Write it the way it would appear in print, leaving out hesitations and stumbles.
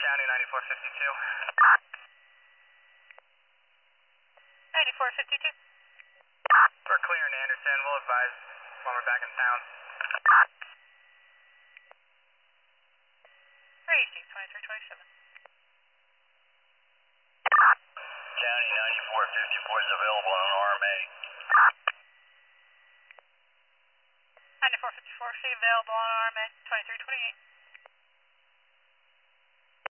County 9452. 9452. We're clear in Anderson. We'll advise when we're back in town. 318-2327. County 9454 is available on RMA. 9454, see available on RMA 2328.